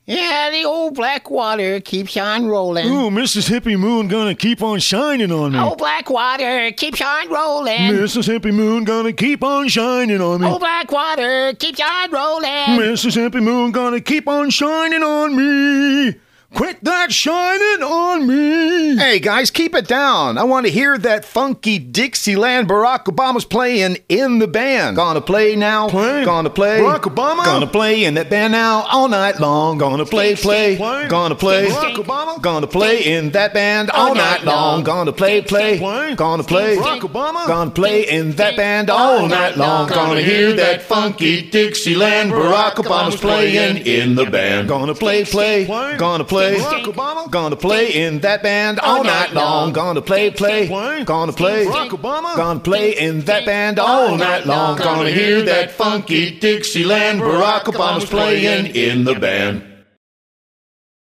Yeah, the old black water keeps on rolling. Oh, Mississippi Moon gonna keep on shining on me. Oh, black water keeps on rolling. Mississippi Moon gonna keep on shining on me. Oh, black water keeps on rolling. Mississippi Moon gonna keep on shining on me. Quit that shining on me. Hey, guys, keep it down. I want to hear that funky Dixieland Barack Obama's playing in the band. Gonna play now. Play. Gonna play. Barack Obama. Gonna play in that band now all night long. Gonna play. Gonna play. Barack Obama. Gonna play in that band all night long. Gonna play. Gonna play. Barack Obama. Gonna play in that band all night long. Gonna hear that funky Dixieland Barack Obama's playing in the band. Gonna play. Gonna play. Barack Obama. Gonna play in that band all night long. Gonna play. Gonna play. Barack Obama. Gonna play in that band all night long. Gonna hear that funky Dixieland Barack Obama's playing in the band.